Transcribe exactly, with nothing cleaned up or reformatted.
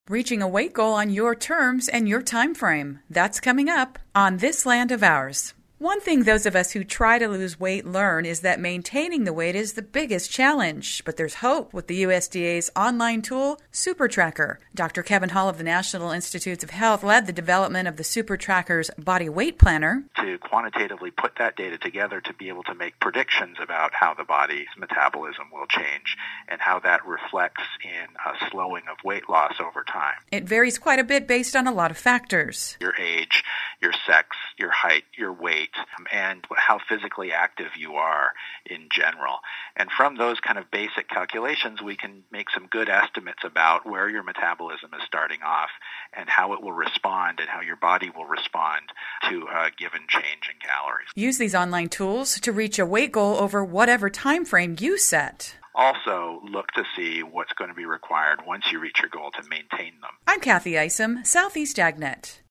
Reaching a weight goal on your terms and your time frame. That's coming up on This Land of Ours. One thing those of us who try to lose weight learn is that maintaining the weight is the biggest challenge. But there's hope with the U S D A's online tool, SuperTracker. Doctor Kevin Hall of the National Institutes of Health led the development of the SuperTracker's Body Weight Planner. To quantitatively put that data together to be able to make predictions about how the body's metabolism will change and how that reflects in a slowing of weight loss over time. It varies quite a bit based on a lot of factors. Your age, your sex, your height, your weight, and how physically active you are in general. And from those kind of basic calculations, we can make some good estimates about where your metabolism is starting off and how it will respond and how your body will respond to a given change in calories. Use these online tools to reach a weight goal over whatever time frame you set. Also, look to see what's going to be required once you reach your goal to maintain them. I'm Kathy Isom, Southeast AgNet.